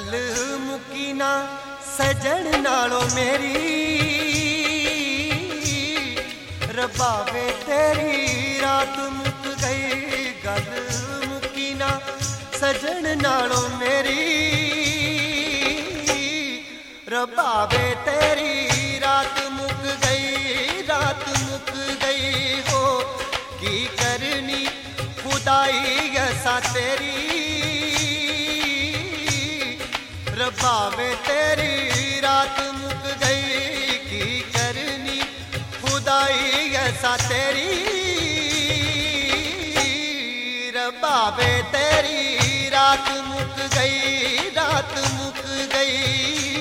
गल मुकी ना सजन नालों मेरी, रब्बा वे तेरी रात मुक गई। गल मुकी ना सजन नालों मेरी, रब्बा वे तेरी रात मुक गई। रात मुक गई हो की करनी खुदाई ऐसा तेरी, रब्बा वे तेरी रात मुक गई की करनी खुदाई ऐसा तेरी, रब्बा वे तेरी रात मुक गई। रात मुक गई।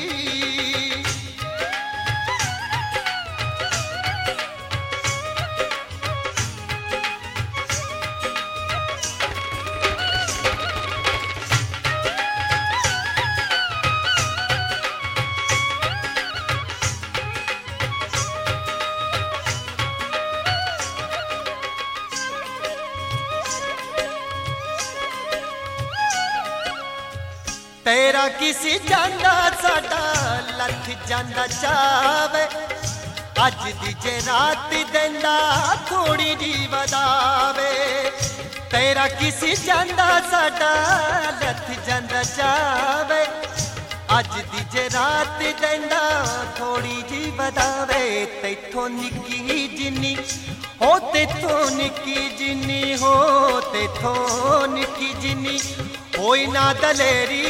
तेरा किसी जांदा साडा लथ जांदा चावे, अज दी जे रात देंदा थोड़ी जी वधावे। तेरा किसी जांदा साडा लथ जांदा चावे, अज दी जे रात देंदा थोड़ी जी वधावे। तेथों निक्की जिन्नी हो तेथों निक्की जिन्नी हो, तेथों निक्की जिन्नी होई ना दलेरी,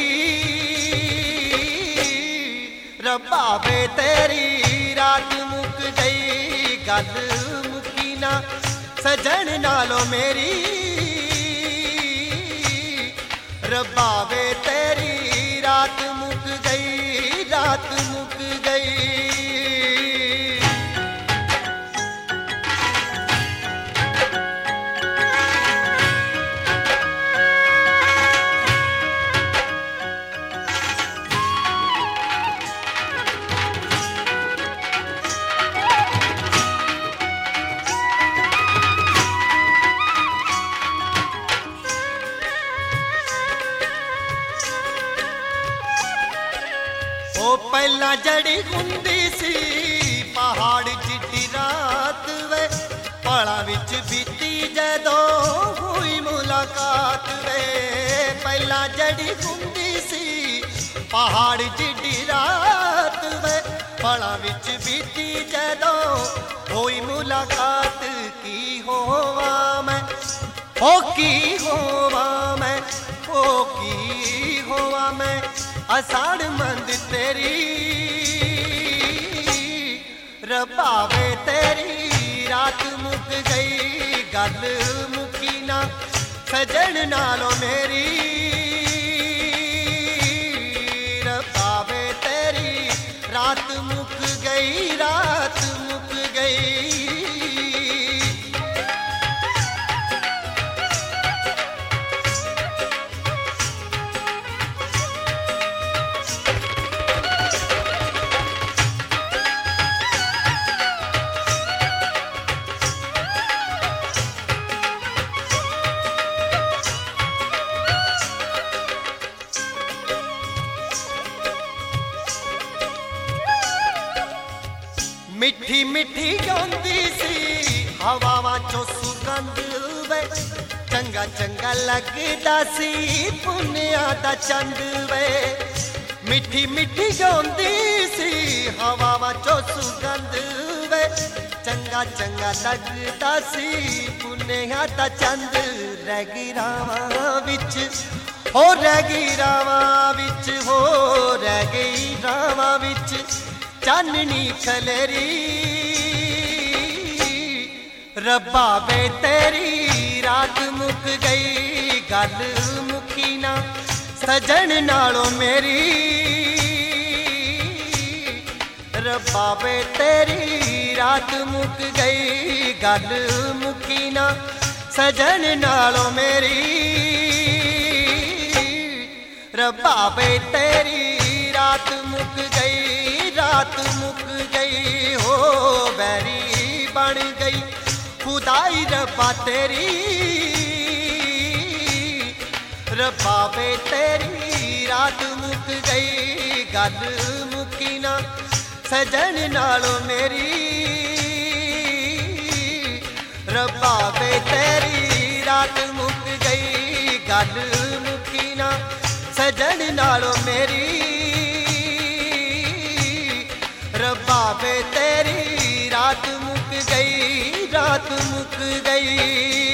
रब्बा वे तेरी रात मुक गई। गल मुकी ना सजन नालों मेरी, रब्बा वे तेरी रात मुक गई। रात मुक गई। ओ पहला जड़ी हुंदी सी पहाड़ जिड्डी रात वे, पहाड़ा विच बीती जदों हुई मुलाकात वे। पहला जड़ी हुंदी सी पहाड़ जिड्डी रात वे, पहाड़ा विच बीती जदों हुई मुलाकात। की होवा मैं हो की होवा मैं हो की होवा मैं आषाढ़ मंद तेरी, रब्बा वे तेरी रात मुक गई। गल मुकी ना सजन नालों मेरी, रब्बा वे तेरी रात मुक गई। रात मुक गई। मिठी मिठी गांदी सी हवावां चों सुगंध वे, चंगा चंगा लगदा सी पुन्निया दा चंद वे। मिठी मिठी गांदी सी हवावां चों सुगंध वे, चंगा चंगा लगदा सी पुन्निया दा चंद। रह गई रावां विच हो रह गई रावां विच हो रह गई रावां विच चाननी खलेरी, रब्बा वे तेरी रात मुक गई। गल मुकी ना सजन नालों मेरी, रब्बा वे तेरी रात मुक गई। गल मुकी ना सजन नालों मेरी, रब्बा वे तेरी रात मुक गई। रात मुक गई हो बैरी बन गई खुदाई रब्बा तेरी, रब्बा वे तेरी रात रात मुक गई गल मुकी ना सजन नालों मेरी रब्बा वे तेरी रात मुक गई गल मुकी ना सजन नालों मेरी रब्बा वे तेरी रात मुक गई